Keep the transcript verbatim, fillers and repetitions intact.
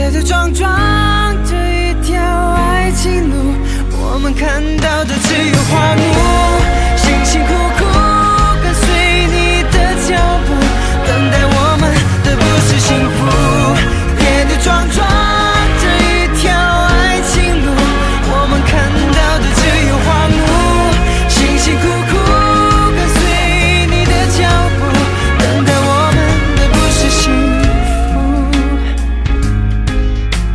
跌跌撞撞这一条爱情路，我们看到的只有荒芜。